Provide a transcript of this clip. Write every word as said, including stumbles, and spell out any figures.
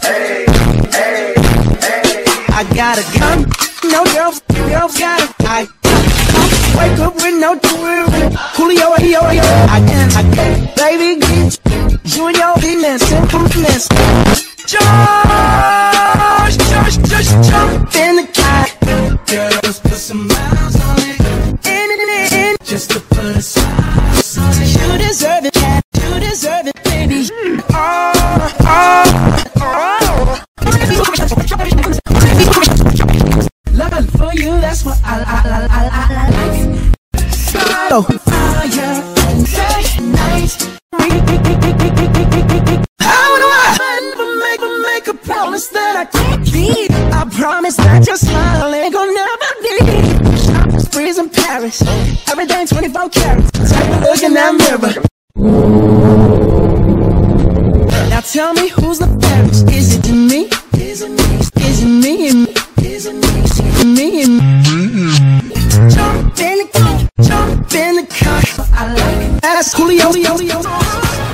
Hey, hey, hey. I gotta come, no girls, girls gotta. I wake up with no jewelry. Julio, yo, yo. I can, I can, baby, get you and your penis and poopness. Just, just, just jump in the car. Girls, put some miles on it. In it, in, just to put a smile on it. You deserve it, cat. You deserve it, baby. Oh, oh, oh. Love for you, that's what I, I, I, I, I like. So, fire and fresh nights. How do I never make, make a promise that I can't keep? I promise that your smile ain't gonna never leave. Shopping sprees in Paris, everything twenty-four carats. Take a look in that mirror. Now tell me who's the fairest? Is it me? Is it me? Is it me and me? Is it me? Is it me and me? Jump in the car, jump in the car. I like it. That's Julio, Julio, Julio.